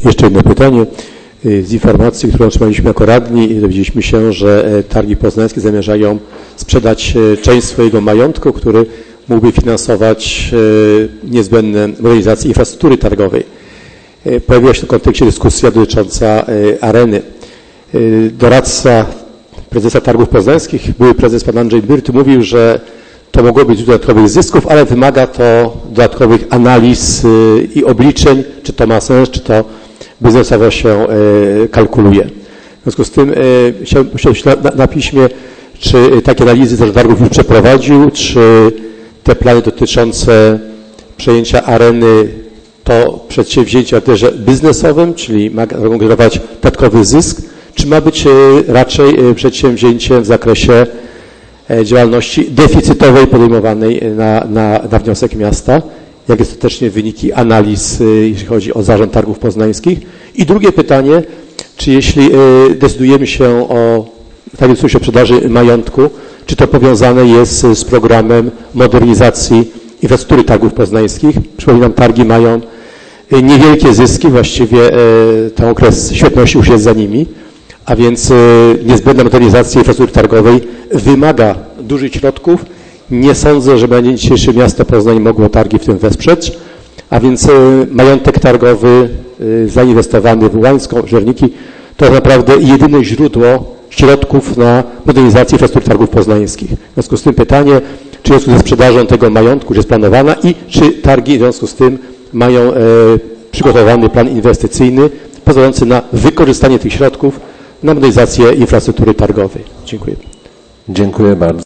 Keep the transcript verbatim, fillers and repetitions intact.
Jeszcze jedno pytanie. Z informacji, którą otrzymaliśmy jako radni, dowiedzieliśmy się, że Targi Poznańskie zamierzają sprzedać część swojego majątku, który mógłby finansować niezbędne modernizacje infrastruktury targowej. Pojawiła się w kontekście dyskusja dotycząca areny. Doradca prezesa Targów Poznańskich, były prezes pan Andrzej Byrt, mówił, że to mogło być dodatkowych zysków, ale wymaga to dodatkowych analiz i obliczeń, czy to ma sens, czy to biznesowo się kalkuluje. W związku z tym chciałbym prosić na, na piśmie, czy takie analizy Zarząd Targów już przeprowadził, czy te plany dotyczące przejęcia areny to przedsięwzięcie o charakterze biznesowym, czyli mogą generować dodatkowy zysk, czy ma być raczej przedsięwzięciem w zakresie działalności deficytowej podejmowanej na, na, na wniosek miasta? Jakie są też wyniki analiz, jeśli chodzi o Zarząd Targów Poznańskich? I drugie pytanie, czy jeśli decydujemy się o tak o sprzedaży majątku, czy to powiązane jest z programem modernizacji infrastruktury Targów Poznańskich? Przypominam, targi mają niewielkie zyski, właściwie ten okres świetności już jest za nimi, a więc niezbędna modernizacja infrastruktury targowej wymaga dużych środków. Nie sądzę, że będzie dzisiejsze miasto Poznań mogło targi w tym wesprzeć, a więc majątek targowy zainwestowany w Łańską, Żerniki to jest naprawdę jedyne źródło środków na modernizację infrastruktury Targów Poznańskich. W związku z tym pytanie, czy w związku ze sprzedażą tego majątku już jest planowana i czy targi w związku z tym mają e, przygotowany plan inwestycyjny pozwalający na wykorzystanie tych środków na modernizację infrastruktury targowej. Dziękuję. Dziękuję bardzo.